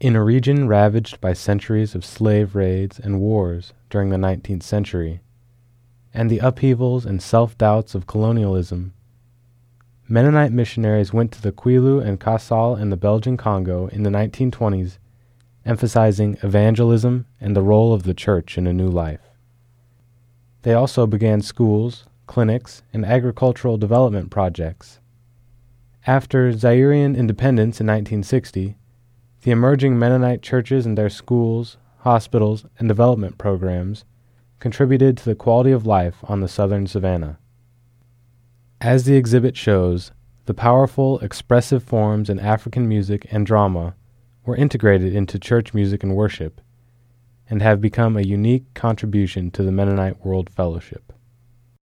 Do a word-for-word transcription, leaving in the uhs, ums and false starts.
In a region ravaged by centuries of slave raids and wars during the nineteenth century, and the upheavals and self-doubts of colonialism, Mennonite missionaries went to the Kwilu and Kasal in the Belgian Congo in the nineteen twenties, emphasizing evangelism and the role of the church in a new life. They also began schools, clinics, and agricultural development projects. After Zairean independence in nineteen sixty, the emerging Mennonite churches and their schools, hospitals, and development programs contributed to the quality of life on the southern savannah. As the exhibit shows, the powerful, expressive forms in African music and drama were integrated into church music and worship, and have become a unique contribution to the Mennonite World Fellowship.